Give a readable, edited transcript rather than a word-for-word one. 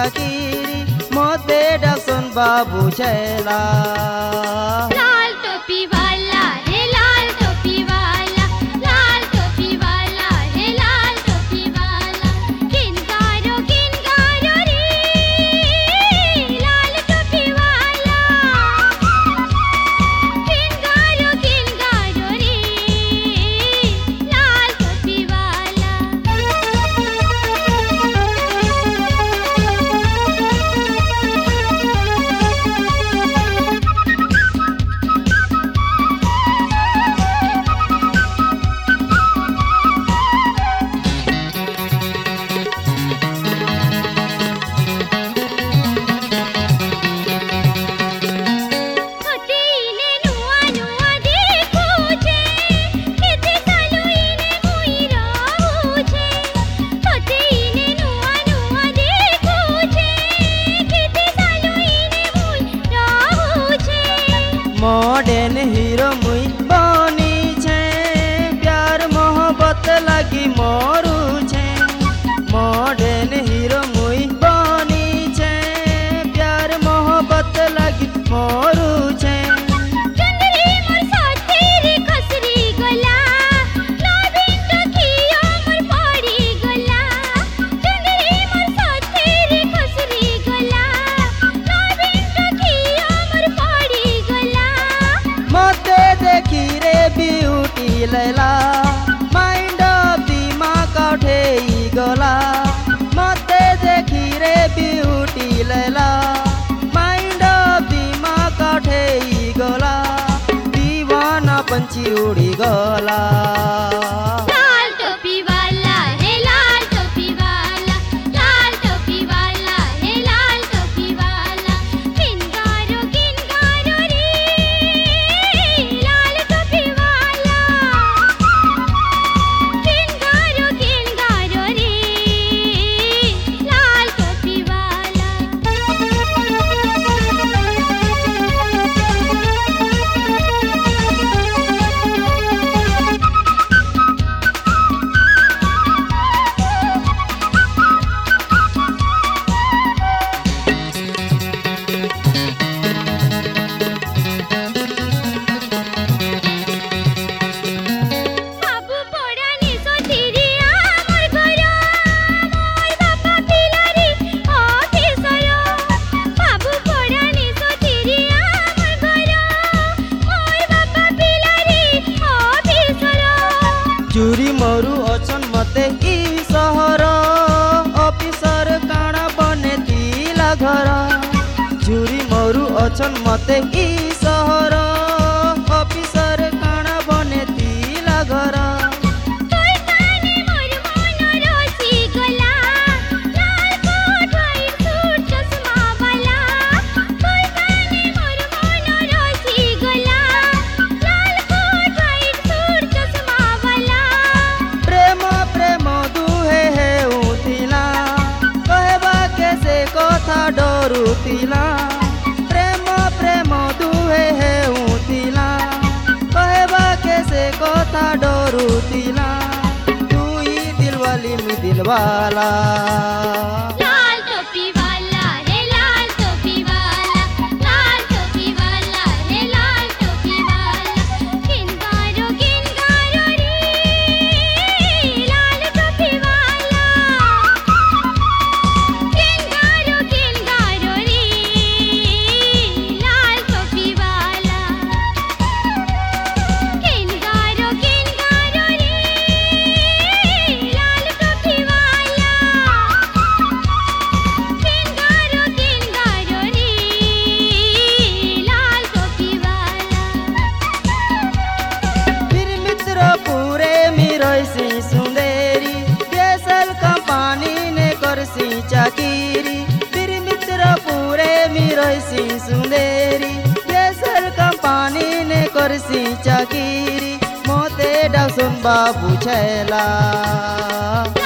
चाकिरी मोते डाक्सन बाबू छैला। लाल टोपी वाला रे लाल टोपी वाला, लाल टोपी वाला रे लाल टोपी वाला, किनगारो रे लाल टोपी वाला, किनगारो रे लाल टोपी वाला। मॉडर्न हीरो मुई बनी छे प्यार मोहब्बत लगी मोरू छे। मॉडर्न हीरो मुई बनी छे प्यार मोहब्बत लगी मोरू छे। चंद्री मोर साथी रे खसरी गला, नवीन टकिया मोर पड़ी गला। चंद्री मोर साथी रे खसरी गला, नवीन टकिया मोर पड़ी गला। मते देखी रे ब्यूटी लैला माइंड दिमाग उठेई गला। मते देखी रे ब्यूटी लैला माइंड दिमाग उठेई गला। दीवाना पंछी उड़ी गला। लाल टोपी वाला रे लाल टोपी वाला, लाल टोपी वाला रे लाल टोपी वाला, किनगारो रे लाल टोपी वाला, किनगारो रे लाल टोपी वाला। बाबू पोड़ानी सोतिरी आमर घरो, मोर बापा पिलारी ऑफिसर। बाबू पोड़ानी सोतिरी आमर घरो, मोर बापा पिलारी ऑफिसर। चूरी मोरू अचन मते ई सहर ऑफिसर काणा बने तिला घर। चूरी मोरू अचन मते ई सहर ऑफिसर काणा बने तिला घर। तोर काने मोर मन रसी गला, लाल कोट व्हाइट सूट चश्मा वाला। तोर काने मोर मन रसी गला, लाल कोट व्हाइट सूट चश्मा वाला। प्रेम प्रेम दुहे हे उथिला कहबा कैसे कथा डरुतिला। प्रेम प्रेम दुहे हे उथिला कहबा कैसे कथा डरुतिला। तू ही दिलवाली मी दिलवाला। लाल टोपी वाला रे लाल टोपी वाला, लाल टोपी वाला रे लाल टोपी वाला, किनगारो रे लाल टोपी वाला, किनगारो रे लाल टोपी वाला, किनगारो रे लाल टोपी वाला, किनगारो रे लाल टोपी वाला। फिर मित्र पूरे मिरसी सुंदेरी देसल कंपनी ने करसी चाकिरी। फिर मित्र पूरे मिरसी सुंदेरी देसल कंपनी ने करसी चाकिरी मोते डाक्सन बाबू छैला।